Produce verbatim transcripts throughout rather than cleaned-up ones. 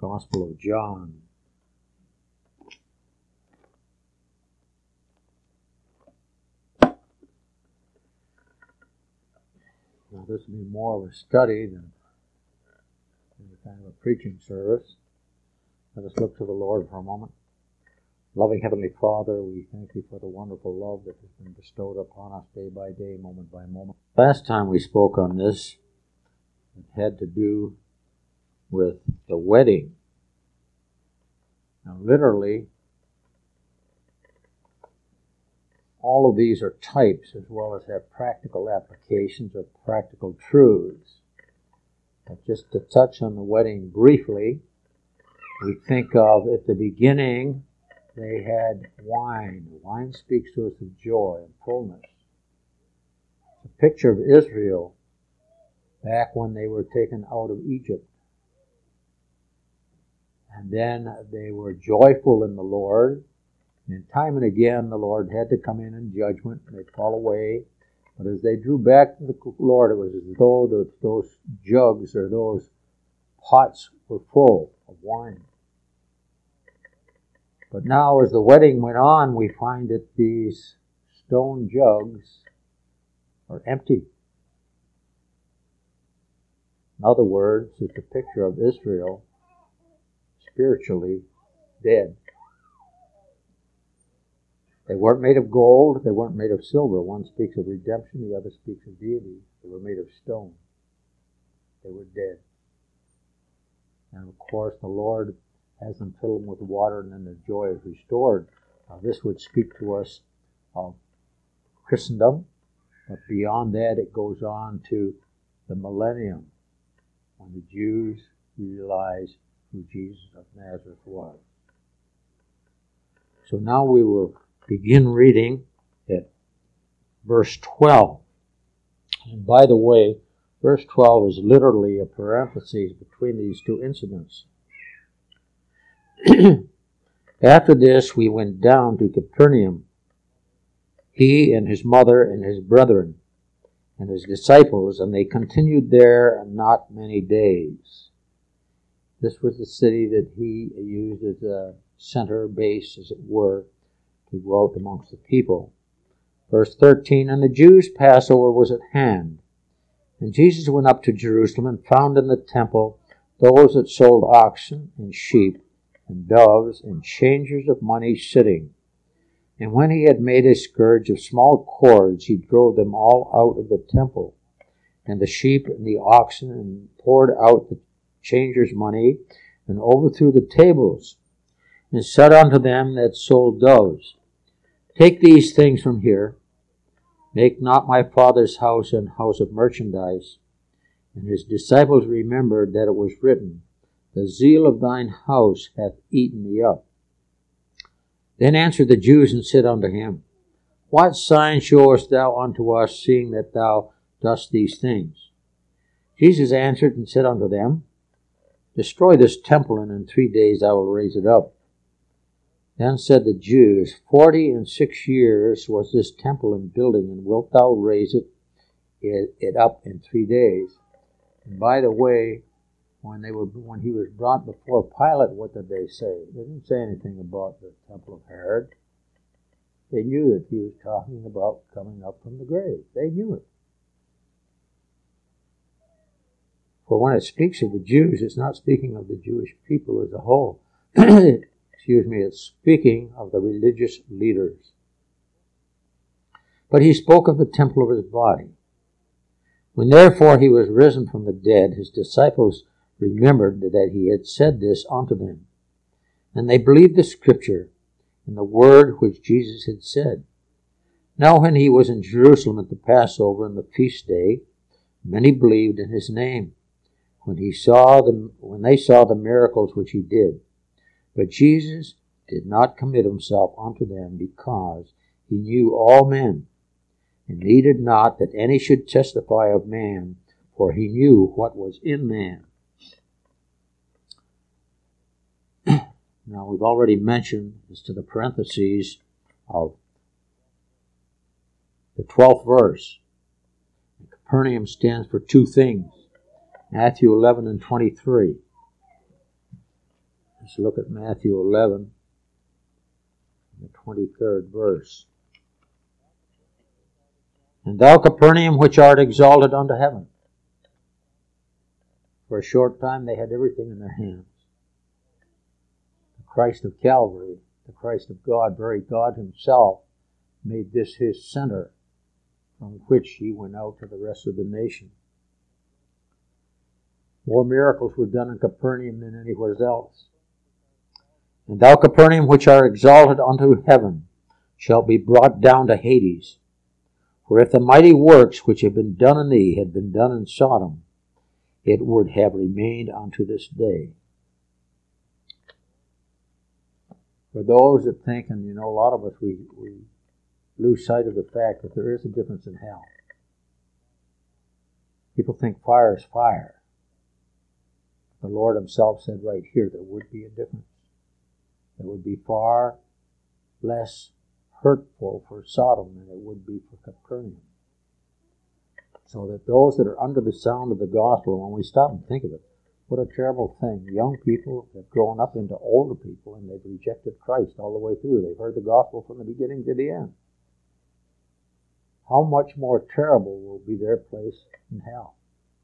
Gospel of John. Now this will be more of a study than any kind of a preaching service. Let us look to the Lord for a moment. Loving Heavenly Father, we thank you for the wonderful love that has been bestowed upon us day by day, moment by moment. Last time we spoke on this, it had to do with the wedding. Now literally, all of these are types as well as have practical applications or practical truths. But just to touch on the wedding briefly, we think of at the beginning, they had wine. Wine speaks to us of joy and fullness. It's a picture of Israel back when they were taken out of Egypt. And then they were joyful in the Lord. And time and again, the Lord had to come in in judgment. They'd fall away. But as they drew back to the Lord, it was as though the, those jugs or those pots were full of wine. But now, as the wedding went on, we find that these stone jugs are empty. In other words, it's a picture of Israel spiritually dead. They weren't made of gold, they weren't made of silver. One speaks of redemption, the other speaks of deity. They were made of stone. They were dead. And of course, the Lord has them fill them with water, and then their joy is restored. Now, this would speak to us of Christendom, but beyond that, it goes on to the millennium, when the Jews realize who Jesus of Nazareth was. So now we will begin reading at verse twelve. And by the way, verse twelve is literally a parenthesis between these two incidents. After this, we went down to Capernaum, he and his mother and his brethren and his disciples, and they continued there not many days. This was the city that he used as a center base, as it were, to go out amongst the people. Verse thirteen, and the Jews' Passover was at hand. And Jesus went up to Jerusalem and found in the temple those that sold oxen and sheep and doves and changers of money sitting. And when he had made a scourge of small cords, he drove them all out of the temple, and the sheep and the oxen, and poured out the changers' money, and overthrew the tables, and said unto them that sold doves, take these things from here, make not my Father's house an house of merchandise. And his disciples remembered that it was written, the zeal of thine house hath eaten me up. Then answered the Jews and said unto him, what sign showest thou unto us, seeing that thou dost these things? Jesus answered and said unto them, destroy this temple, and in three days I will raise it up. Then said the Jews, Forty and six years was this temple in building, and wilt thou raise it, it, it up in three days? And by the way, when they were when he was brought before Pilate, what did they say? They didn't say anything about the temple of Herod. They knew that he was talking about coming up from the grave. They knew it. For when it speaks of the Jews, it's not speaking of the Jewish people as a whole. Excuse me, it's speaking of the religious leaders. But he spoke of the temple of his body. When therefore he was risen from the dead, his disciples remembered that he had said this unto them. And they believed the scripture and the word which Jesus had said. Now when he was in Jerusalem at the Passover and the feast day, many believed in his name, when he saw the, when they saw the miracles which he did. But Jesus did not commit himself unto them, because he knew all men, and needed not that any should testify of man, for he knew what was in man. Now, we've already mentioned as to the parentheses of the twelfth verse. Capernaum stands for two things. Matthew eleven and twenty-three. Let's look at Matthew eleven, the twenty-third verse. And thou, Capernaum, which art exalted unto heaven. For a short time they had everything in their hands. The Christ of Calvary, the Christ of God, very God himself, made this his center from which he went out to the rest of the nation. More miracles were done in Capernaum than anywhere else. And thou, Capernaum, which art exalted unto heaven, shalt be brought down to Hades. For if the mighty works which have been done in thee had been done in Sodom, it would have remained unto this day. For those that think, and you know, a lot of us, we, we lose sight of the fact that there is a difference in hell. People think fire is fire. The Lord himself said right here there would be a difference. It would be far less hurtful for Sodom than it would be for Capernaum. So that those that are under the sound of the gospel, when we stop and think of it, what a terrible thing. Young people have grown up into older people and they've rejected Christ all the way through. They've heard the gospel from the beginning to the end. How much more terrible will be their place in hell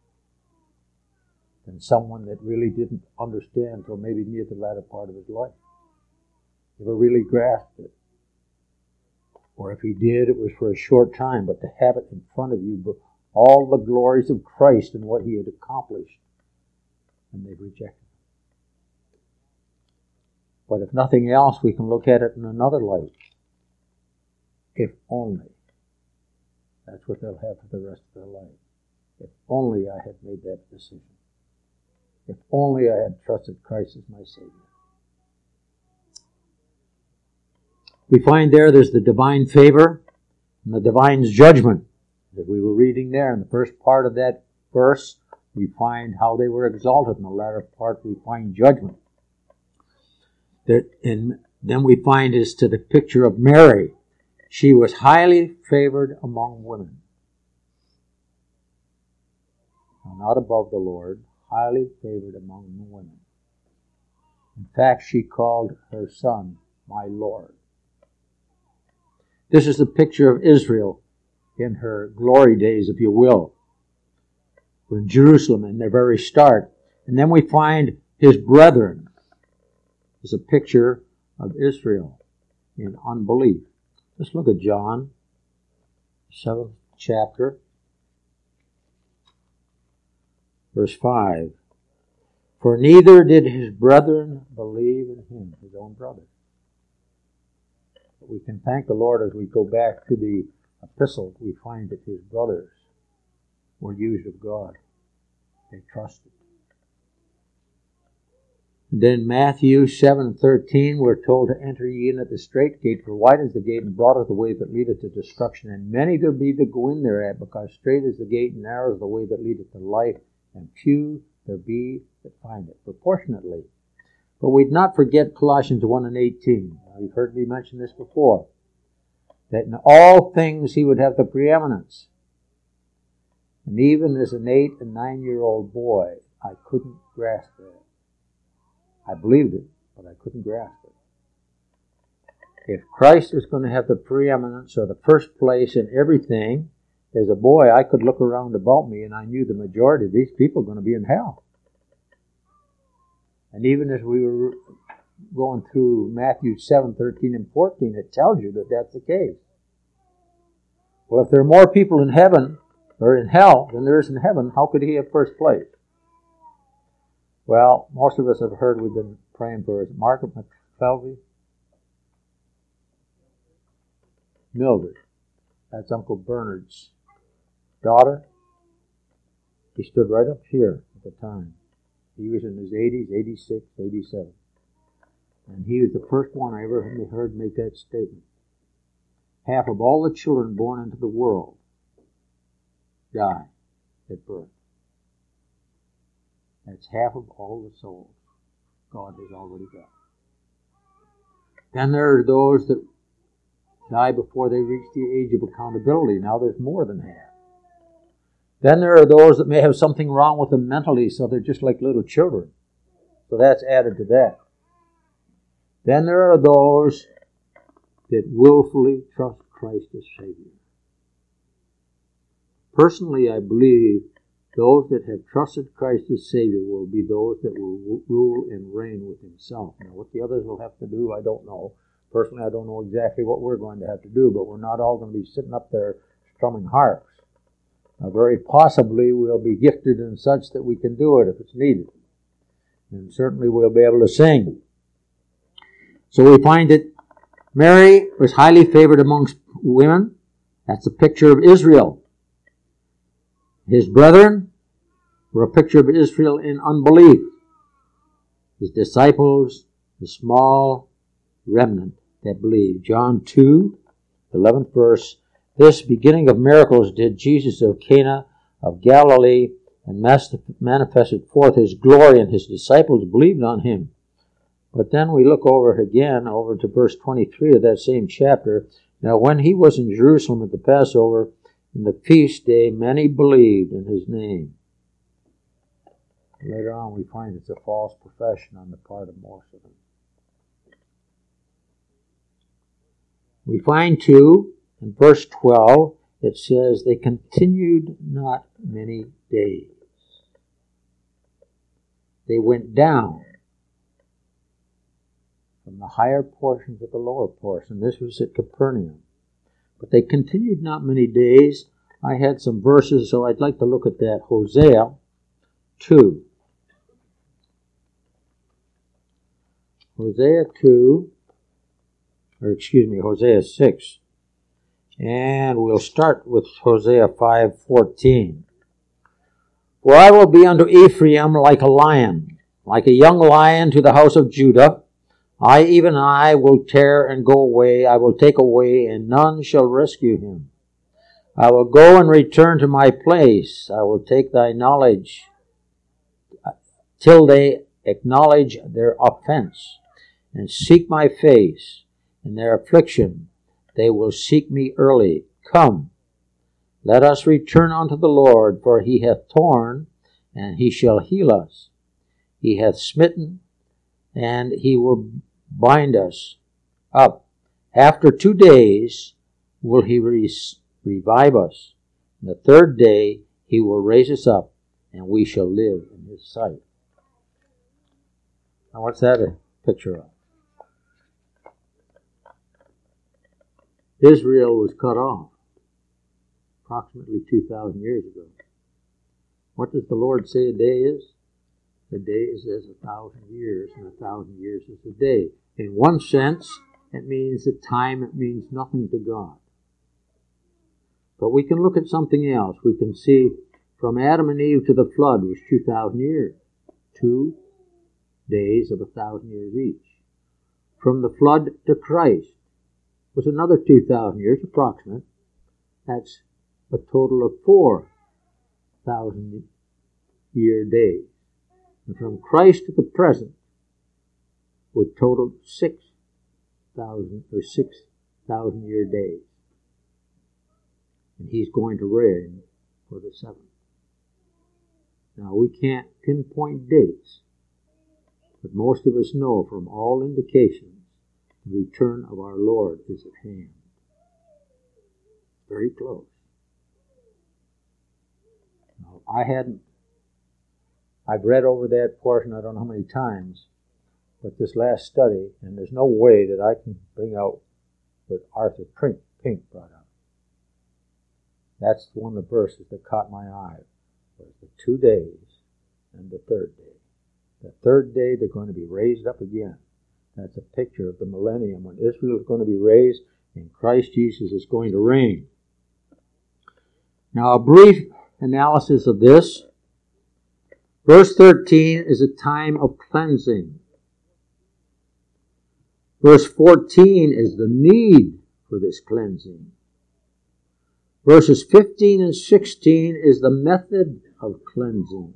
than someone that really didn't understand until maybe near the latter part of his life. Never really grasped it. Or if he did, it was for a short time, but to have it in front of you, all the glories of Christ and what he had accomplished, and they've rejected it. But if nothing else, we can look at it in another light. If only. That's what they'll have for the rest of their life. If only I had made that decision. If only I had trusted Christ as my Savior. We find there there's the divine favor and the divine judgment that we were reading there. In the first part of that verse, we find how they were exalted. In the latter part, we find judgment. That, and then we find as to the picture of Mary. She was highly favored among women. Now, not above the Lord, highly favored among the women. In fact, she called her son, my Lord. This is the picture of Israel in her glory days, if you will. We're in Jerusalem in their very start. And then we find his brethren. It's a picture of Israel in unbelief. Let's look at John, seventh chapter, verse five. For neither did his brethren believe in him, his own brother. But we can thank the Lord as we go back to the epistle, we find that his brothers were used of God. They trusted. And then Matthew seven thirteen, we're told to enter ye in at the strait gate, for wide is the gate and broad is the way that leadeth to destruction, and many there be that go in thereat, because strait is the gate and narrow is the way that leadeth to life, and few there be that find it. Proportionately. But we'd not forget Colossians one and eighteen. Now, you've heard me mention this before. That in all things he would have the preeminence. And even as an eight and nine-year-old boy, I couldn't grasp that. I believed it, but I couldn't grasp it. If Christ was going to have the preeminence or the first place in everything, as a boy, I could look around about me and I knew the majority of these people are going to be in hell. And even as we were going through Matthew seven thirteen and fourteen, it tells you that that's the case. Well, if there are more people in heaven, or in hell, than there is in heaven, how could he have first place? Well, most of us have heard we've been praying for is Margaret McKelvey? Mildred. That's Uncle Bernard's daughter. He stood right up here at the time. He was in his eighties, eighty-six, eighty-seven. And he was the first one I ever heard make that statement. Half of all the children born into the world die at birth. That's half of all the souls God has already got. Then there are those that die before they reach the age of accountability. Now there's more than half. Then there are those that may have something wrong with them mentally, so they're just like little children. So that's added to that. Then there are those that willfully trust Christ as Savior. Personally, I believe those that have trusted Christ as Savior will be those that will rule and reign with Himself. Now, what the others will have to do, I don't know. Personally, I don't know exactly what we're going to have to do, but we're not all going to be sitting up there strumming harps. Now, very possibly we'll be gifted in such that we can do it if it's needed. And certainly we'll be able to sing. So we find that Mary was highly favored amongst women. That's a picture of Israel. His brethren were a picture of Israel in unbelief. His disciples, the small remnant that believed. John two, eleventh verse. This beginning of miracles did Jesus of Cana of Galilee, and manifested forth His glory, and His disciples believed on Him. But then we look over again, over to verse twenty-three of that same chapter. Now when He was in Jerusalem at the Passover, in the feast day, many believed in His name. Later on we find it's a false profession on the part of most of them. We find too, in verse twelve, it says, they continued not many days. They went down from the higher portions of the lower portion. This was at Capernaum. But they continued not many days. I had some verses, so I'd like to look at that. Hosea two. Hosea two, or excuse me, Hosea six. And we'll start with Hosea five fourteen. For I will be unto Ephraim like a lion, like a young lion to the house of Judah. I, even I, will tear and go away. I will take away, and none shall rescue him. I will go and return to my place. I will take thy knowledge till they acknowledge their offense and seek my face. In their affliction they will seek me early. Come, let us return unto the Lord, for He hath torn, and He shall heal us. He hath smitten, and He will bind us up. After two days will He re- revive us. And the third day He will raise us up, and we shall live in His sight. Now what's that a picture of? Israel was cut off approximately two thousand years ago. What does the Lord say a day is? A day is as a thousand years, and a thousand years is a day. In one sense, it means that time, it means nothing to God. But we can look at something else. We can see from Adam and Eve to the flood was two thousand years. Two days of a thousand years each. From the flood to Christ was another two thousand years, approximate. That's a total of four thousand year days. And from Christ to the present would total six thousand or six thousand year days. And He's going to reign for the seventh. Now we can't pinpoint dates, but most of us know from all indications the return of our Lord is at hand. Very close. Now, I hadn't, I've read over that portion I don't know how many times, but this last study, and there's no way that I can bring out what Arthur Pink, Pink brought out. That's one of the verses that caught my eye, was the two days and the third day. The third day they're going to be raised up again. That's a picture of the millennium when Israel is going to be raised and Christ Jesus is going to reign. Now a brief analysis of this. Verse thirteen is a time of cleansing. Verse fourteen is the need for this cleansing. Verses fifteen and sixteen is the method of cleansing.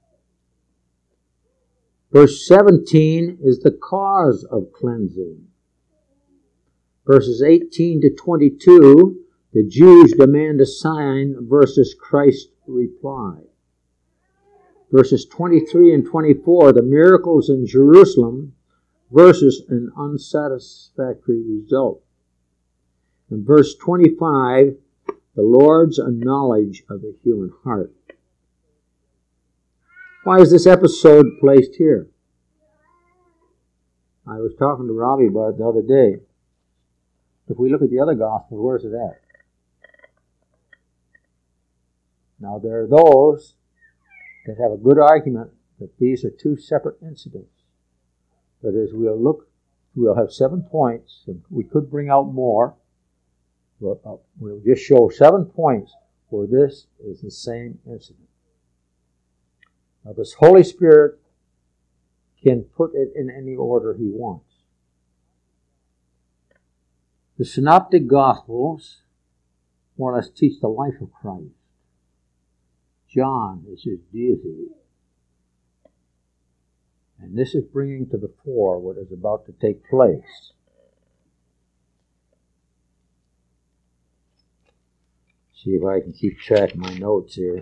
Verse seventeen is the cause of cleansing. Verses eighteen to twenty-two, the Jews demand a sign versus Christ's reply. Verses twenty-three and twenty-four, the miracles in Jerusalem versus an unsatisfactory result. In verse twenty-five, the Lord's knowledge of the human heart. Why is this episode placed here? I was talking to Robbie about it the other day. If we look at the other Gospels, where's it at? Now, there are those that have a good argument that these are two separate incidents. But as we'll look, we'll have seven points, and we could bring out more, but uh, we'll just show seven points where this is the same incident. Now, this Holy Spirit can put it in any order He wants. The Synoptic Gospels more or less teach the life of Christ. John is His deity. And this is bringing to the fore what is about to take place. See if I can keep track of my notes here.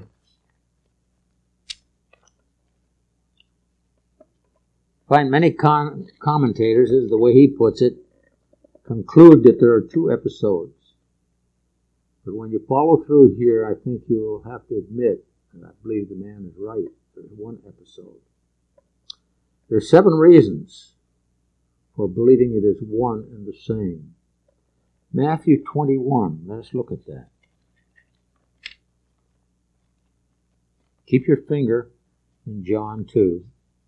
I find many con- commentators, this is the way he puts it, conclude that there are two episodes. But when you follow through here, I think you'll have to admit, and I believe the man is right, there's one episode. There are seven reasons for believing it is one and the same. Matthew twenty-one, let's look at that. Keep your finger in John two.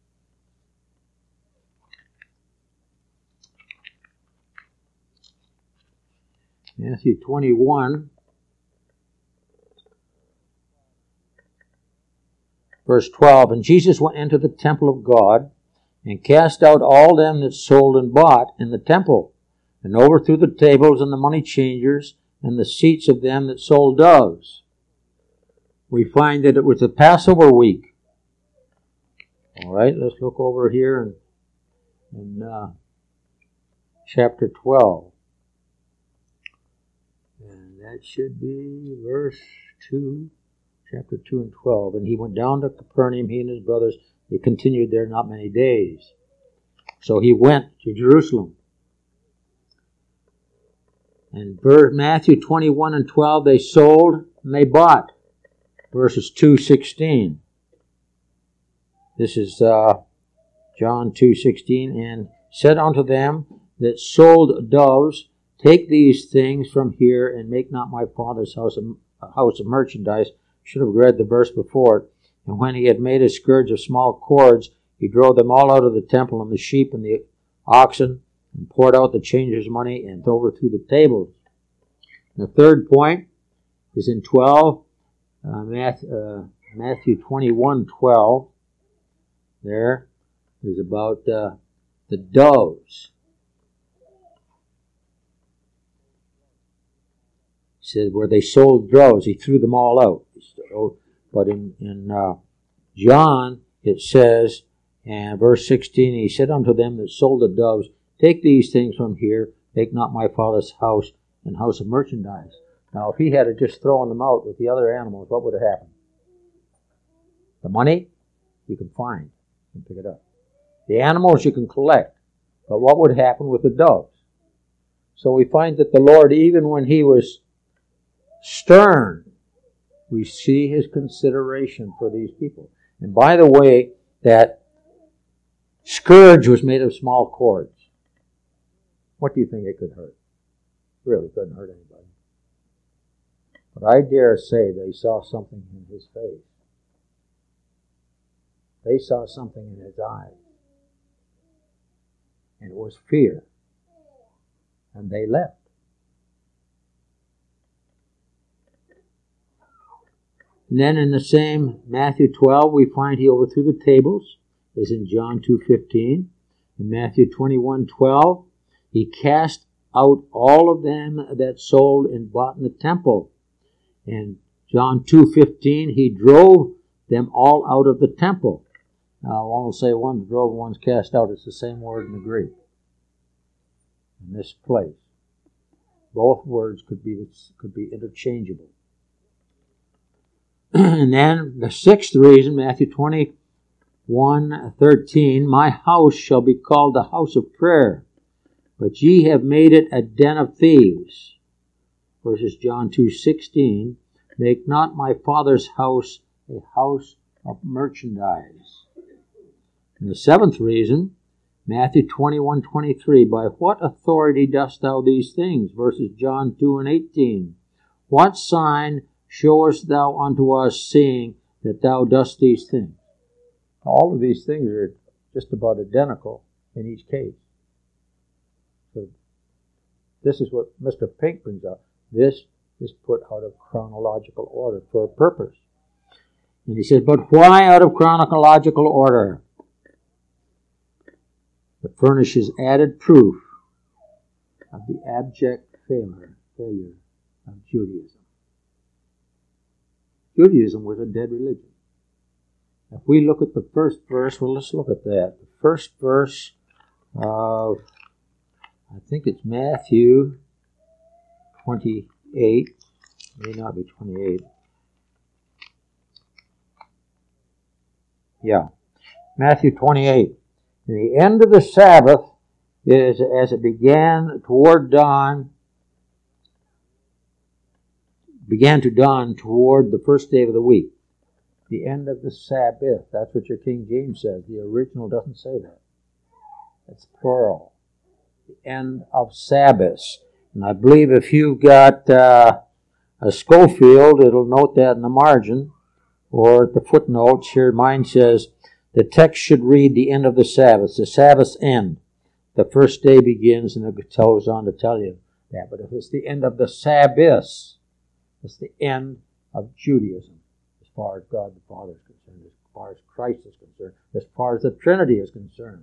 Matthew twenty-one, verse twelve. And Jesus went into the temple of God, and cast out all them that sold and bought in the temple, and overthrew the tables and the money changers, and the seats of them that sold doves. We find that it was the Passover week. All right, let's look over here in, in uh, chapter twelve. And that should be verse two, chapter two and twelve. And he went down to Capernaum, he and his brothers. They continued there not many days. So he went to Jerusalem. And Matthew twenty-one and twelve, they sold and they bought. Verses two sixteen. This is uh, John two sixteen. And said unto them that sold doves, take these things from here, and make not my Father's house a house of merchandise. Should have read the verse before it. And when he had made a scourge of small cords, he drove them all out of the temple, and the sheep and the oxen, and poured out the changers' money, and overthrew the tables. And the third point is in twelve, uh, Matthew, uh, Matthew twenty-one twelve. There is about uh, the doves. He said where they sold doves, he threw them all out. But in, in uh, John, it says, and verse sixteen, he said unto them that sold the doves, take these things from here, make not my Father's house an house of merchandise. Now, if he had just thrown them out with the other animals, what would have happened? The money, you can find and pick it up. The animals you can collect. But what would happen with the doves? So we find that the Lord, even when he was stern, we see his consideration for these people. And by the way, that scourge was made of small cords. What do you think it could hurt? Really couldn't hurt anybody. But I dare say they saw something in his face. They saw something in his eyes. And it was fear. And they left. And then in the same Matthew twelve, we find he overthrew the tables, as in John two fifteen. In Matthew twenty-one twelve, he cast out all of them that sold and bought in the temple. In John two fifteen, he drove them all out of the temple. Now, I won't say one's drove, one's cast out. It's the same word in the Greek. In this place. Both words could be, could be interchangeable. And then the sixth reason, Matthew twenty, one thirteen, my house shall be called the house of prayer, but ye have made it a den of thieves. Versus John two sixteen, make not my Father's house a house of merchandise. And the seventh reason, Matthew twenty-one twenty-three, by what authority dost thou these things? Versus John two and eighteen, what sign showest thou unto us, seeing that thou dost these things? All of these things are just about identical in each case. So this is what Mister Pink brings up. This is put out of chronological order for a purpose. And he said, but why out of chronological order? It furnishes added proof of the abject failure, failure of Judaism. Judaism was a dead religion. If we look at the first verse, well, let's look at that. The first verse of, I think it's Matthew twenty-eight, may not be twenty-eight. Yeah, Matthew twenty-eight. And the end of the Sabbath is as it began toward dawn, began to dawn toward the first day of the week. The end of the Sabbath. That's what your King James says. The original doesn't say that. It's plural. The end of Sabbath. And I believe if you've got uh, a Schofield, it'll note that in the margin, or at the footnotes here, mine says, the text should read the end of the Sabbath, the Sabbath's end. The first day begins, and it goes on to tell you that. But if it's the end of the Sabbath, it's the end of Judaism. As far as God the Father is concerned, as far as Christ is concerned, as far as the Trinity is concerned.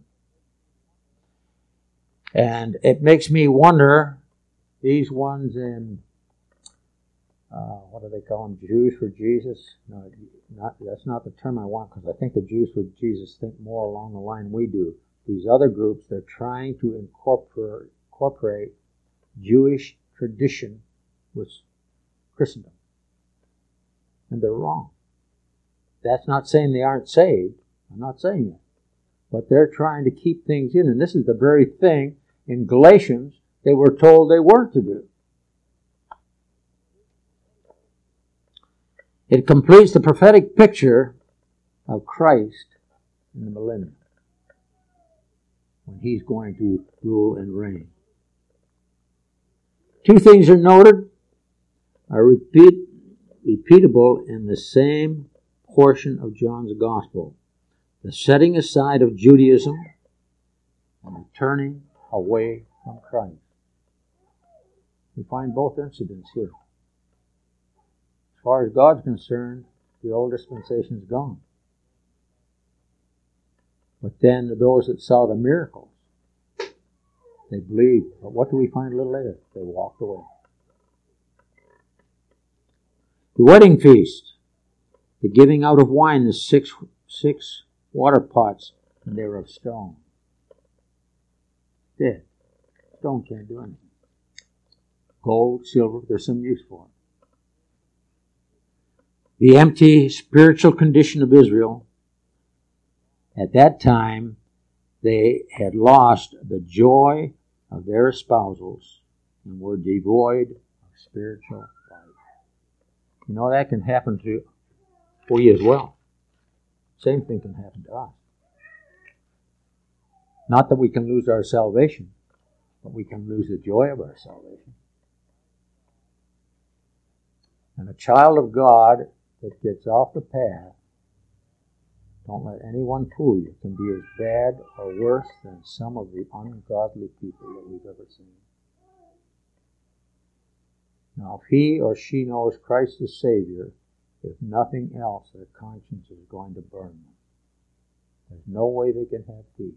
And it makes me wonder, these ones in, uh, what do they call them, Jews for Jesus? No, not, that's not the term I want, because I think the Jews for Jesus think more along the line we do. These other groups, they're trying to incorporate, incorporate Jewish tradition with Christendom. And they're wrong. That's not saying they aren't saved. I'm not saying that. But they're trying to keep things in. And this is the very thing in Galatians they were told they weren't to do. It completes the prophetic picture of Christ in the millennium, when he's going to rule and reign. Two things are noted, are repeat, repeatable in the same portion of John's Gospel. The setting aside of Judaism and the turning away from Christ. We find both incidents here. As far as God's concerned, the old dispensation is gone. But then those that saw the miracles, they believed. But what do we find a little later? They walked away. The wedding feast. The giving out of wine, the six, six water pots, and they were of stone. Dead. Stone can't do anything. Gold, silver, there's some use for it. The empty spiritual condition of Israel. At that time, they had lost the joy of their espousals and were devoid of spiritual life. You know, that can happen to we as well. Same thing can happen to us. Not that we can lose our salvation, but we can lose the joy of our salvation. And a child of God that gets off the path, don't let anyone fool you, can be as bad or worse than some of the ungodly people that we've ever seen. Now, if he or she knows Christ as Savior, if nothing else, their conscience is going to burn them. There's no way they can have peace.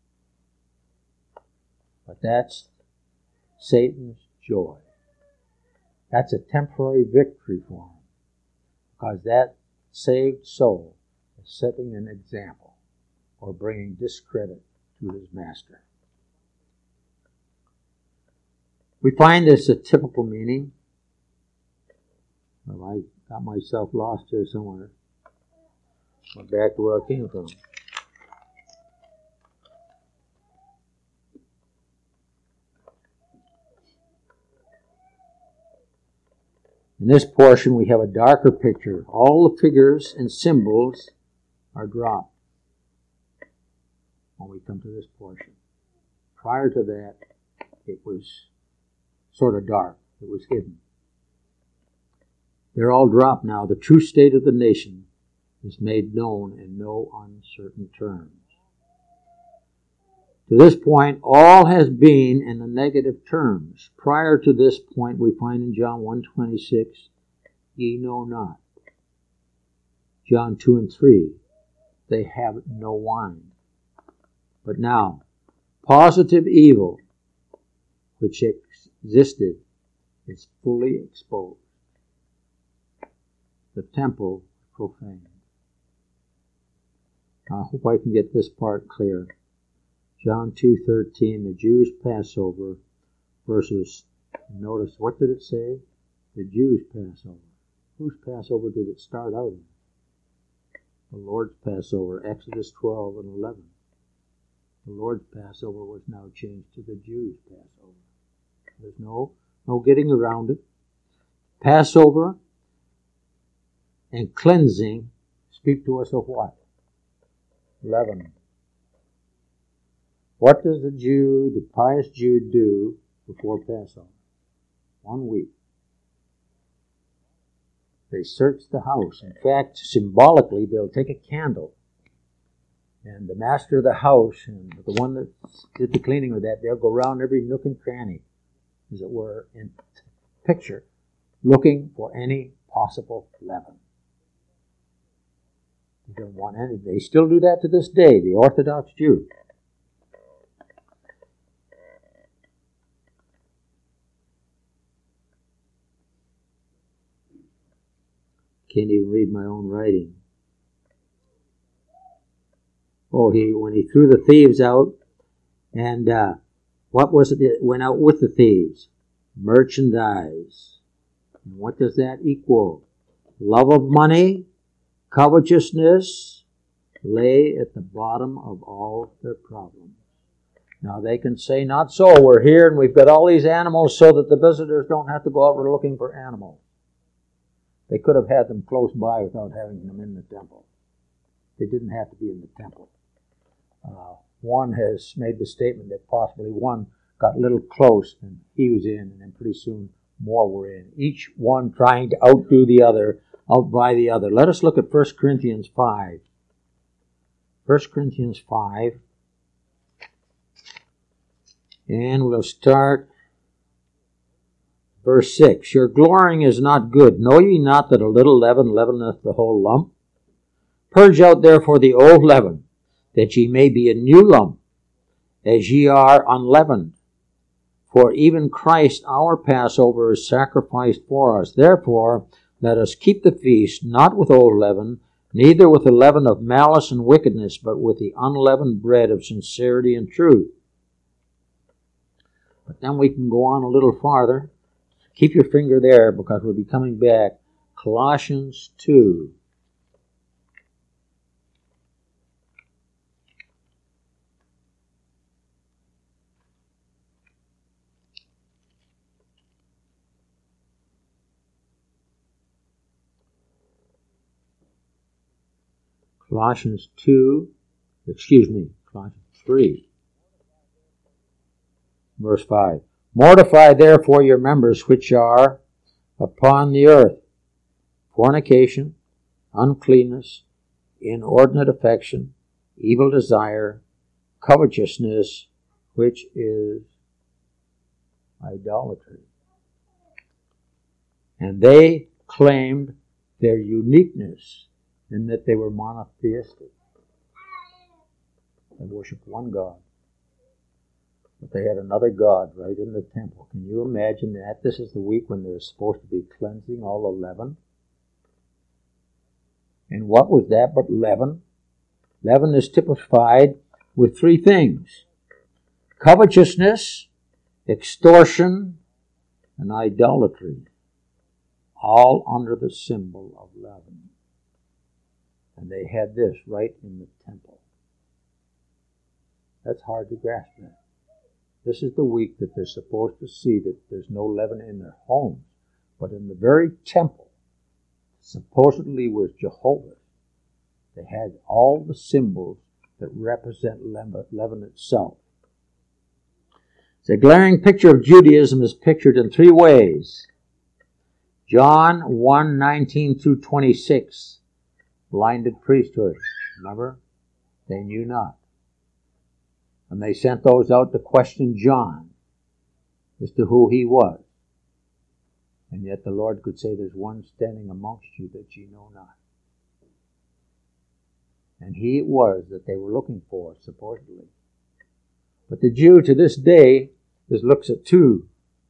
But that's Satan's joy. That's a temporary victory for him, because that saved soul is setting an example or bringing discredit to his master. We find this a typical meaning. Well, I got myself lost here somewhere. Went back to where I came from. In this portion, we have a darker picture. All the figures and symbols are dropped when we come to this portion. Prior to that, it was sort of dark. It was hidden. They're all dropped now. The true state of the nation is made known in no uncertain terms. To this point, all has been in the negative terms. Prior to this point, we find in John one twenty-six, ye know not. John two and three, they have no wine. But now, positive evil, which existed, is fully exposed. The temple profaned. I hope I can get this part clear. John two thirteen, the Jews' Passover versus, notice, what did it say? The Jews' Passover. Whose Passover did it start out in? The Lord's Passover, Exodus twelve and eleven. The Lord's Passover was now changed to the Jews' Passover. There's no, no getting around it. Passover and cleansing speak to us of what? Leaven. What does the Jew, the pious Jew, do before Passover? One week. They search the house. In fact, symbolically, they'll take a candle, and the master of the house and the one that did the cleaning of that, they'll go around every nook and cranny, as it were, in picture, looking for any possible leaven. They don't want any. They still do that to this day, the Orthodox Jew. Can't even read my own writing. Oh, he when he threw the thieves out, and uh, what was it that went out with the thieves? Merchandise. And what does that equal? Love of money, covetousness, lay at the bottom of all their problems. Now they can say, not so, we're here and we've got all these animals so that the visitors don't have to go out looking for animals. They could have had them close by without having them in the temple. They didn't have to be in the temple. Uh, one has made the statement that possibly one got a little close and he was in, and then pretty soon more were in. Each one trying to outdo the other, outbuy the other. Let us look at First Corinthians five. First Corinthians five. And we'll start verse six. Your glorying is not good. Know ye not that a little leaven leaveneth the whole lump? Purge out therefore the old leaven, that ye may be a new lump, as ye are unleavened. For even Christ our Passover is sacrificed for us. Therefore let us keep the feast, not with old leaven, neither with the leaven of malice and wickedness, but with the unleavened bread of sincerity and truth. But then we can go on a little farther. Keep your finger there, because we'll be coming back. Colossians two. Colossians two, excuse me, Colossians three, verse five. Mortify therefore your members which are upon the earth, fornication, uncleanness, inordinate affection, evil desire, covetousness, which is idolatry. And they claimed their uniqueness in that they were monotheistic. They worshiped one God. But they had another God right in the temple. Can you imagine that? This is the week when they're supposed to be cleansing all the leaven. And what was that but leaven? Leaven is typified with three things: covetousness, extortion, and idolatry. All under the symbol of leaven. And they had this right in the temple. That's hard to grasp that. This is the week that they're supposed to see that there's no leaven in their homes, But in the very temple, supposedly was Jehovah's, they had all the symbols that represent leaven itself. The glaring picture of Judaism is pictured in three ways. John one nineteen through twenty-six, blinded priesthood. Remember? They knew not. And they sent those out to question John as to who he was. And yet the Lord could say, there's one standing amongst you that ye know not. And he it was that they were looking for, supposedly. But the Jew to this day just looks at two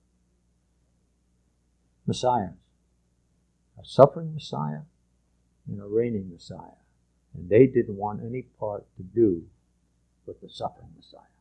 Messiahs. A suffering Messiah and a reigning Messiah. And they didn't want any part to do with the suffering Messiah.